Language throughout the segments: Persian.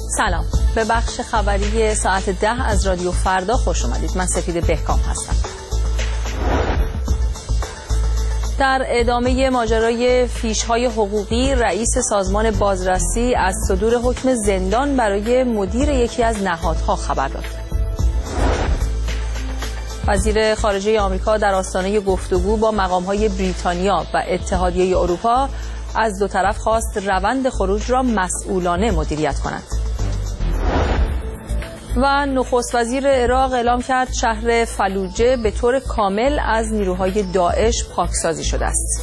سلام، به بخش خبری ساعت 10 از رادیو فردا خوش اومدید. من سپید بهکام هستم. در ادامه ماجرای فیش‌های حقوقی، رئیس سازمان بازرسی از صدور حکم زندان برای مدیر یکی از نهادها خبر داد. وزیر خارجه آمریکا در آستانه گفتگو با مقام‌های بریتانیا و اتحادیه اروپا از دو طرف خواست روند خروج را مسئولانه مدیریت کنند. و نخست وزیر عراق اعلام کرد شهر فلوجه به طور کامل از نیروهای داعش پاکسازی شده است.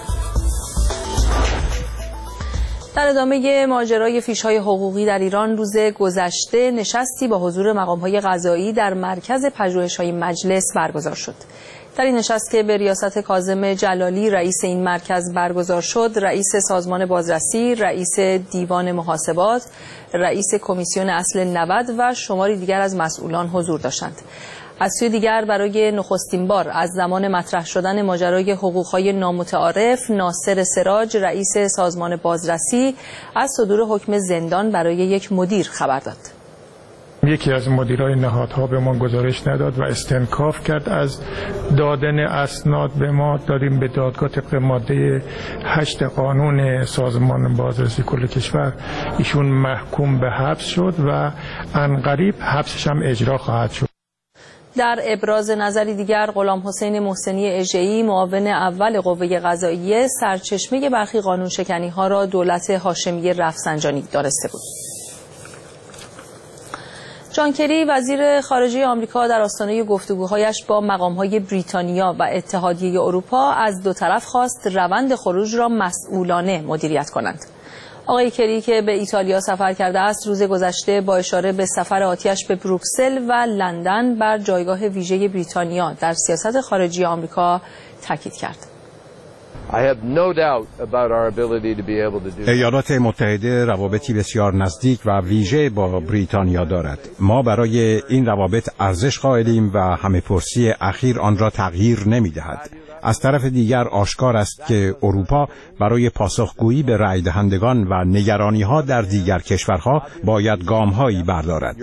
در ادامه ماجرای فیش‌های حقوقی در ایران، روز گذشته نشستی با حضور مقام‌های قضایی در مرکز پژوهش‌های مجلس برگزار شد. در این نشست که به ریاست کاظم جلالی رئیس این مرکز برگزار شد، رئیس سازمان بازرسی، رئیس دیوان محاسبات، رئیس کمیسیون اصل 90 و شماری دیگر از مسئولان حضور داشتند. از سوی دیگر برای نخستین بار از زمان مطرح شدن ماجرای حقوق‌های نامتعارف، ناصر سراج رئیس سازمان بازرسی از صدور حکم زندان برای یک مدیر خبر داد. یکی از مدیرای نهادها به ما گزارش نداد و استنکاف کرد از دادن اسناد به ما. داریم به دادگاه طبق ماده 8 قانون سازمان بازرسی کل کشور ایشون محکوم به حبس شد و عنقریب حبسش هم اجرا خواهد شد. در ابراز نظری دیگر، غلامحسین محسنی اژه‌ای معاون اول قوه قضاییه سرچشمه برخی قانون شکنی‌ها را دولت هاشمی رفسنجانی دانسته بود. جان کری وزیر خارجه آمریکا در آستانه گفتگوهایش با مقام‌های بریتانیا و اتحادیه اروپا از دو طرف خواست روند خروج را مسئولانه مدیریت کنند. آقای کری که به ایتالیا سفر کرده است، روز گذشته با اشاره به سفر آتیش به بروکسل و لندن بر جایگاه ویژه بریتانیا در سیاست خارجی آمریکا تاکید کرد. ایالات متحده روابطی بسیار نزدیک و ویژه با بریتانیا دارد. ما برای این روابط ارزش قائلیم و همه‌پرسی اخیر آن را تغییر نمی‌دهد. از طرف دیگر آشکار است که اروپا برای پاسخگویی به رای دهندگان و نگرانی‌ها در دیگر کشورها باید گام‌هایی بردارد.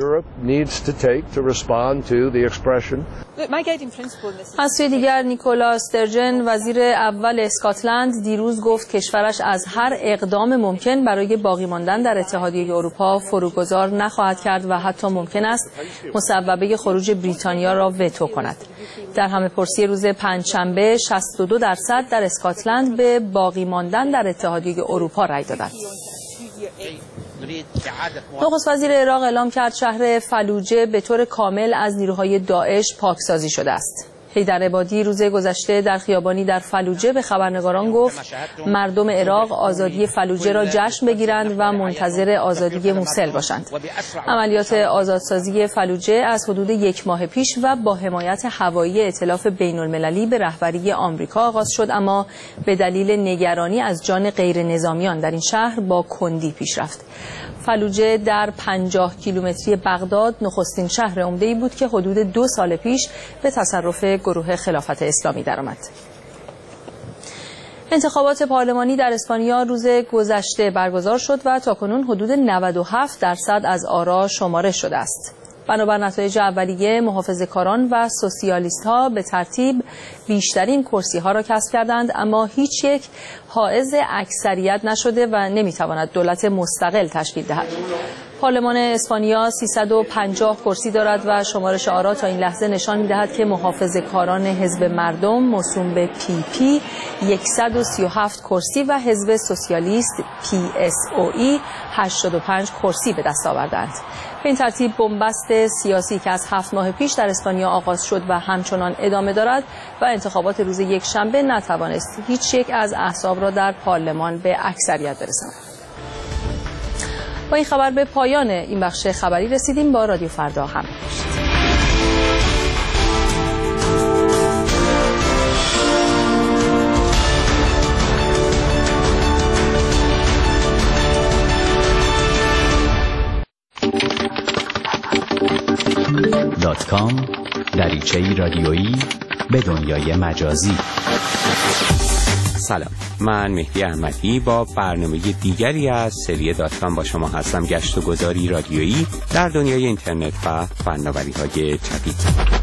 از سوی دیگر نیکولا استرجن وزیر اول اسکاتلند دیروز گفت کشورش از هر اقدام ممکن برای باقی ماندن در اتحادیه اروپا فروگذار نخواهد کرد و حتی ممکن است مصوبه خروج بریتانیا را وتو کند. در همه‌پرسی روز پنجشنبه 62% در اسکاتلند به باقی ماندن در اتحادیه اروپا رای دادند. نخست وزیر عراق اعلام کرد شهر فلوجه به طور کامل از نیروهای داعش پاکسازی شده است. حیدر عبادی روز گذشته در خیابانی در فلوجه به خبرنگاران گفت مردم عراق آزادی فلوجه را جشن بگیرند و منتظر آزادی موصل باشند. عملیات آزادسازی فلوجه از حدود یک ماه پیش و با حمایت هوایی ائتلاف بین‌المللی به رهبری آمریکا آغاز شد، اما به دلیل نگرانی از جان غیر نظامیان در این شهر با کندی پیش رفت. فلوجه در 50 کیلومتری بغداد نخستین شهر عمده‌ای بود که حدود 2 سال پیش به تصرف گروه خلافت اسلامی درآمد. انتخابات پارلمانی در اسپانیا روز گذشته برگزار شد و تاکنون حدود 97% از آرا شمارش شده است. بنابر نتایج اولیه، محافظه‌کاران و سوسیالیست‌ها به ترتیب بیشترین کرسی‌ها را کسب کردند، اما هیچ یک حائز اکثریت نشده و نمی‌تواند دولت مستقل تشکیل دهد. پارلمان اسپانیا 350 کرسی دارد و شمارش آرا تا این لحظه نشان می‌دهد که محافظه‌کاران حزب مردم موسوم به PP 137 کرسی و حزب سوسیالیست PSOE 85 کرسی به دست آوردند. به این ترتیب بنبست سیاسی که از 7 ماه پیش در اسپانیا آغاز شد و همچنان ادامه دارد و انتخابات روز یکشنبه نتوانست هیچ یک از احزاب را در پارلمان به اکثریت برساند. با این خبر به پایان این بخش خبری رسیدیم. با رادیو فردا همراه باشید. .com دریچه‌ای رادیویی به دنیای مجازی. سلام، من مهدی احمدی با برنامه دیگری از سری .com با شما هستم. گشت و گذاری رادیویی در دنیای اینترنت و فناوری‌های جدید.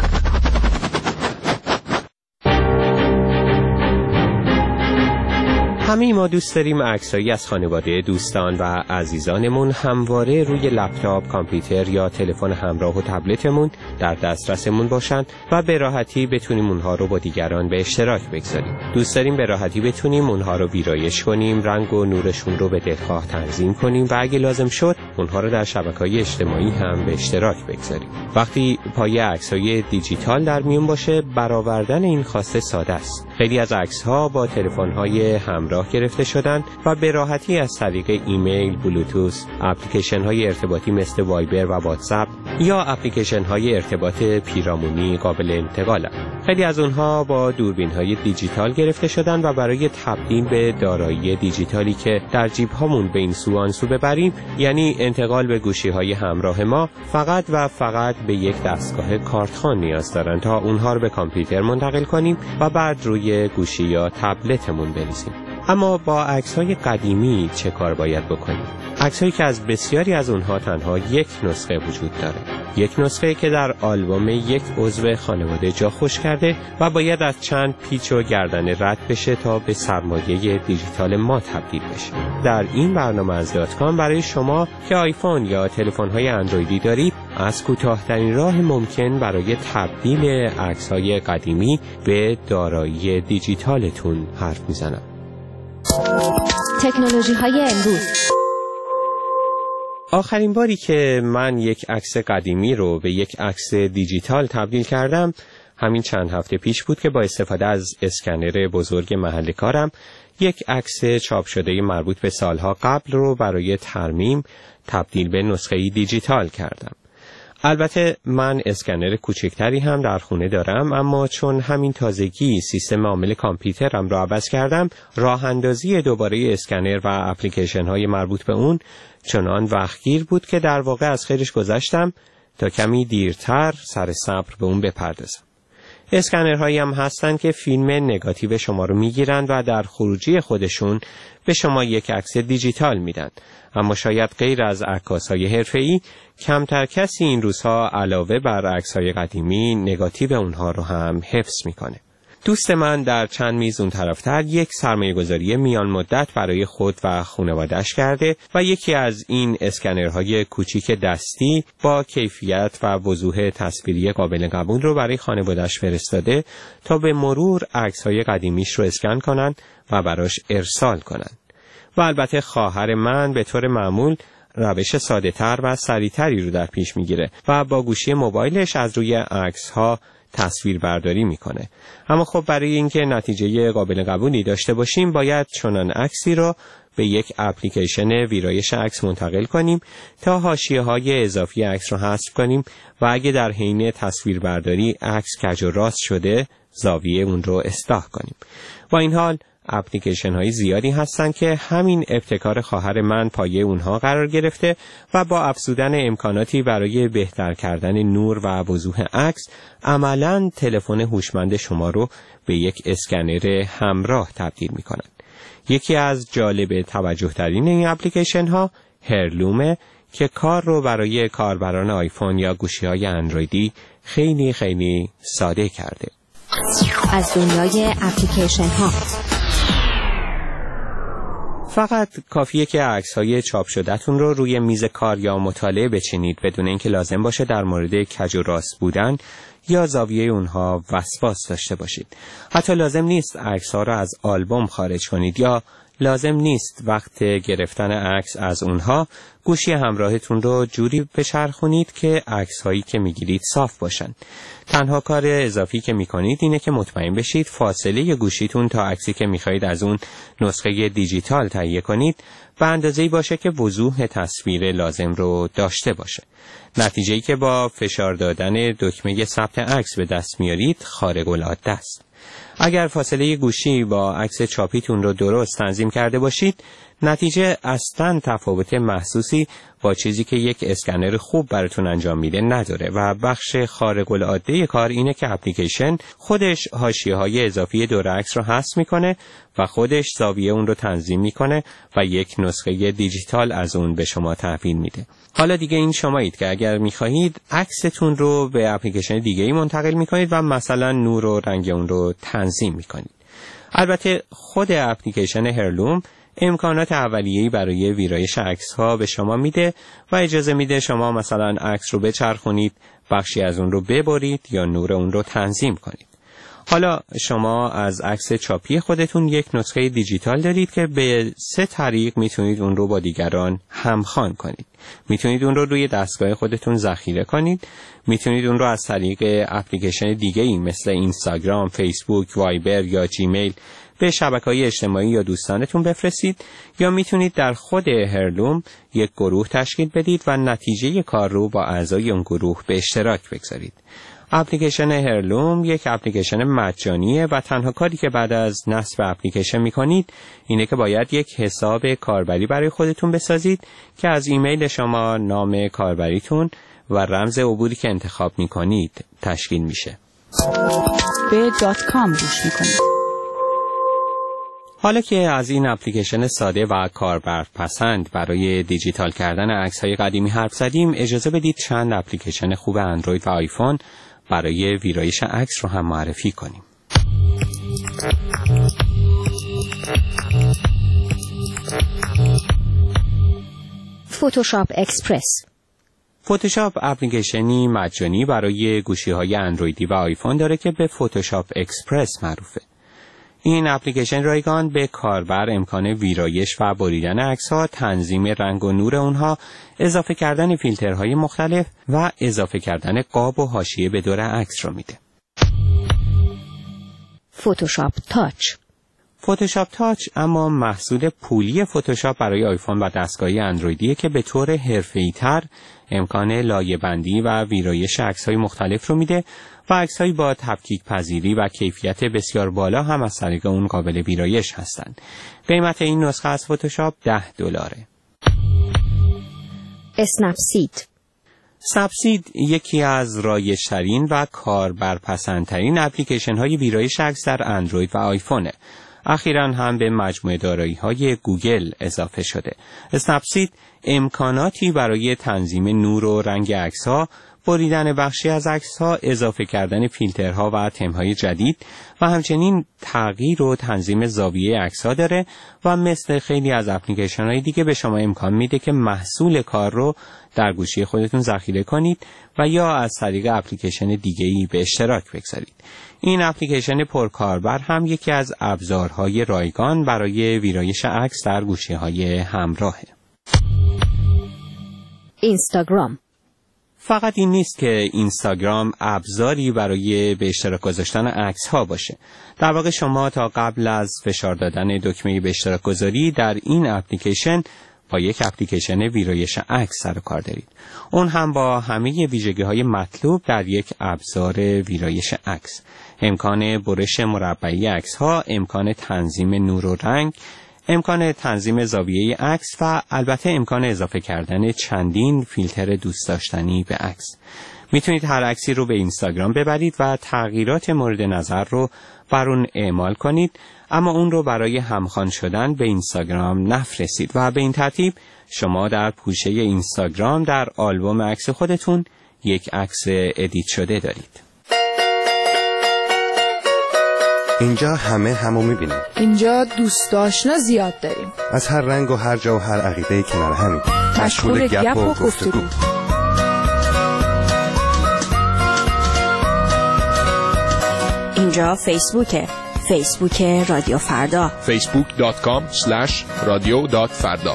همه ما دوست داریم عکسایی از خانواده، دوستان و عزیزانمون همواره روی لپتاپ، کامپیوتر یا تلفن همراه و تبلتمون در دسترسمون باشن و به راحتی بتونیم اونها رو با دیگران به اشتراک بگذاریم. دوست داریم به راحتی بتونیم اونها رو ویرایش کنیم، رنگ و نورشون رو به دلخواه تنظیم کنیم و اگه لازم شد اونها رو در شبکه‌های اجتماعی هم به اشتراک بگذاریم. وقتی پای عکسای دیجیتال در میون باشه، برآوردن این خواسته ساده است. خیلی از عکس‌ها با تلفن‌های همراه گرفته شدن و به راحتی از طریق ایمیل، بلوتوث، اپلیکیشن‌های ارتباطی مثل وایبر و واتساپ یا اپلیکیشن‌های ارتباط پیرامونی قابل انتقالند. خیلی از اونها با دوربین‌های دیجیتال گرفته شدن و برای تبدیل به دارایی دیجیتالی که در جیب‌هامون به این سو آن سو ببریم، یعنی انتقال به گوشی‌های همراه ما، فقط و فقط به یک دستگاه کارتخوان نیاز دارن تا اونها رو به کامپیوتر منتقل کنیم و بعد روی گوشی یا تبلتمون بریزیم. اما با عکس‌های قدیمی چه کار باید بکنیم؟ عکس‌هایی که از بسیاری از اونها تنها یک نسخه وجود داره. یک نسخه که در آلبوم یک عضو خانواده جا خوش کرده و باید از چند پیچ و گردن رد بشه تا به سرمایه دیجیتال ما تبدیل بشه. در این برنامه از .com برای شما که آیفون یا تلفن‌های اندرویدی دارید، از کوتاه‌ترین راه ممکن برای تبدیل عکس‌های قدیمی به دارایی دیجیتالتون حرف میزنم. تکنولوژی‌های امروز. آخرین باری که من یک عکس قدیمی رو به یک عکس دیجیتال تبدیل کردم همین چند هفته پیش بود که با استفاده از اسکنر بزرگ محل کارم یک عکس چاپ شده مربوط به سالها قبل رو برای ترمیم تبدیل به نسخه دیجیتال کردم. البته من اسکنر کوچکتری هم در خونه دارم، اما چون همین تازگی سیستم عامل کامپیوترم را عوض کردم، راه اندازی دوباره اسکنر و اپلیکیشن های مربوط به اون چنان وقتگیر بود که در واقع از خیرش گذشتم تا کمی دیرتر سر صبر به اون بپردازم. اسکنرهایی هم هستن که فیلم نگاتیو شما رو میگیرن و در خروجی خودشون به شما یک عکس دیجیتال میدن. اما شاید غیر از عکاسای حرفه‌ای کمتر کسی این روزها علاوه بر عکس‌های قدیمی نگاتیو اونها رو هم حفظ میکنه. دوست من در چند میز اون طرفتر یک سرمایه‌گذاری میان مدت برای خود و خانواده‌اش کرده و یکی از این اسکنرهای کوچیک دستی با کیفیت و وضوح تصویری قابل قبول رو برای خانواده‌اش فرستاده تا به مرور عکس‌های قدیمیش رو اسکن کنن و براش ارسال کنن. و البته خواهر من به طور معمول روش ساده‌تر و سریعتری رو در پیش میگیره و با گوشی موبایلش از روی عکس‌ها تصویر برداری میکنه. اما خب برای اینکه نتیجه قابل قبولی داشته باشیم باید چنان عکسی رو به یک اپلیکیشن ویرایش عکس منتقل کنیم تا حاشیه‌های اضافی عکس رو حذف کنیم و اگه در حین تصویر برداری عکس کج و راست شده زاویه اون رو اصلاح کنیم. با این حال اپلیکیشن های زیادی هستن که همین ابتکار خواهر من پایه اونها قرار گرفته و با افزودن امکاناتی برای بهتر کردن نور و وضوح عکس عملاً تلفن هوشمند شما رو به یک اسکنر همراه تبدیل می‌کنند. یکی از جالب توجه ترین این اپلیکیشن ها هرلومه که کار رو برای کاربران آیفون یا گوشی‌های اندرویدی خیلی خیلی ساده کرده. از دنیای اپلیکیشن ها فقط کافیه که عکس‌های چاپ شده‌تون رو روی میز کار یا مطالعه بچینید بدون اینکه لازم باشه در مورد کج و راست بودن یا زاویه اونها وسواس داشته باشید. حتی لازم نیست عکس‌ها رو از آلبوم خارج کنید یا لازم نیست وقت گرفتن عکس از اونها گوشی همراهتون رو جوری بچرخونید که عکس‌هایی که میگیرید صاف باشن. تنها کار اضافی که میکنید اینه که مطمئن بشید فاصله گوشیتون تا عکسی که میخواید از اون نسخه دیجیتال تهیه کنید به اندازه‌ای باشه که وضوح تصویر لازم رو داشته باشه. نتیجه‌ای که با فشار دادن دکمه ثبت عکس به دست میارید خارق العاده است. اگر فاصله گوشی با عکس چاپیتون رو درست تنظیم کرده باشید، نتیجه اصلاً تفاوت محسوسی با چیزی که یک اسکنر خوب براتون انجام میده نداره و بخش خارق العاده کار اینه که اپلیکیشن خودش حاشیه‌های اضافی دور عکس رو حذف میکنه و خودش زاویه اون رو تنظیم میکنه و یک نسخه دیجیتال از اون به شما تحویل میده. حالا دیگه این شمایید که اگر میخواهید عکستون رو به اپلیکیشن دیگه‌ای منتقل میکنید و مثلا نور و رنگ اون رو تنظیم میکنید. البته خود اپلیکیشن هرلوم امکانات اولیه‌ای برای ویرایش عکس‌ها به شما میده و اجازه میده شما مثلا عکس رو بچرخونید، بخشی از اون رو ببرید یا نور اون رو تنظیم کنید. حالا شما از عکس چاپی خودتون یک نسخه دیجیتال دارید که به 3 طریق میتونید اون رو با دیگران همخوان کنید. میتونید اون رو روی دستگاه خودتون ذخیره کنید، میتونید اون رو از طریق اپلیکیشن دیگه‌ای مثل اینستاگرام، فیسبوک، وایبر یا جیمیل به شبکه‌های اجتماعی یا دوستانتون بفرستید، یا میتونید در خود هرلوم یک گروه تشکیل بدید و نتیجه کار رو با اعضای اون گروه به اشتراک بگذارید. اپلیکیشن هرلوم یک اپلیکیشن مجانیه و تنها کاری که بعد از نصب اپلیکیشن میکنید اینه که باید یک حساب کاربری برای خودتون بسازید که از ایمیل شما، نام کاربریتون و رمز عبوری که انتخاب میکنید تشکیل میشه. به .com گوش میکنید. حالا که از این اپلیکیشن ساده و کاربرپسند برای دیجیتال کردن عکس‌های قدیمی حرف زدیم، اجازه بدید چند اپلیکیشن خوب اندروید و آیفون برای ویرایش عکس رو هم معرفی کنیم. فتوشاپ اکسپرس. فتوشاپ اپلیکیشنی مجانی برای گوشی‌های اندرویدی و آیفون داره که به فتوشاپ اکسپرس معروفه. این اپلیکیشن رایگان به کاربر امکان ویرایش و بریدن عکس‌ها، تنظیم رنگ و نور اونها، اضافه کردن فیلترهای مختلف و اضافه کردن قاب و حاشیه به دور عکس رو میده. فتوشاپ تاچ. فتوشاپ تاچ اما محصول پولی فتوشاپ برای آیفون و دستگاهی اندرویدیه که به طور حرفه‌ای‌تر امکان لایه‌بندی و ویرایش عکس‌های مختلف رو میده و عکس‌هایی با تفکیک پذیری و کیفیت بسیار بالا هم از طریق اون قابل ویرایش هستند. قیمت این نسخه از فتوشاپ $10. اسنپسید. اسنپسید یکی از رایج‌ترین و کاربرپسندترین اپلیکیشن‌های ویرایش عکس در اندروید و آیفونه. اخیراً هم به مجموعه دارایی‌های گوگل اضافه شده. اسنپسید امکاناتی برای تنظیم نور و رنگ عکس‌ها، بریدن بخشی از عکس‌ها، اضافه کردن فیلترها و تم‌های جدید و همچنین تغییر و تنظیم زاویه عکس‌ها داره و مثل خیلی از اپلیکیشن‌های دیگه به شما امکان میده که محصول کار رو در گوشی خودتون ذخیره کنید و یا از طریق اپلیکیشن دیگه‌ای به اشتراک بگذارید. این اپلیکیشن پرکاربر هم یکی از ابزارهای رایگان برای ویرایش عکس در گوشی‌های همراهه. اینستاگرام. فقط این نیست که اینستاگرام ابزاری برای به اشتراک گذاشتن عکس‌ها باشه. در واقع شما تا قبل از فشار دادن دکمه به اشتراک گذاری در این اپلیکیشن با یک اپلیکیشن ویرایش عکس سر و کار دارید. اون هم با همه ویژگی‌های مطلوب در یک ابزار ویرایش عکس. امکان برش مربعی عکس‌ها، امکان تنظیم نور و رنگ، امکان تنظیم زاویه عکس و البته امکان اضافه کردن چندین فیلتر دوست داشتنی به عکس. میتونید هر عکسی رو به اینستاگرام ببرید و تغییرات مورد نظر رو بر اون اعمال کنید، اما اون رو برای همخوان شدن به اینستاگرام نفرستید و به این ترتیب شما در پوشه اینستاگرام در آلبوم عکس خودتون یک عکس ادیت شده دارید. اینجا همو میبینیم. اینجا دوست آشنا زیاد داریم. از هر رنگ و هر جا و هر عقیده کنار همین. مشغول گپ و گفتگو. اینجا فیسبوک رادیو فردا. facebook.com/radio.farda.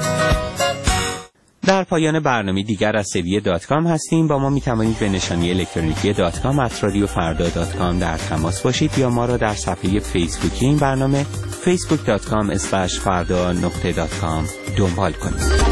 در پایان برنامه دیگر از سری .com هستیم. با ما میتوانید به نشانی الکترونیکی .com@radiofarda.com در تماس باشید یا ما را در صفحه فیسبوکی این برنامه facebook.com/farda.com دنبال کنید.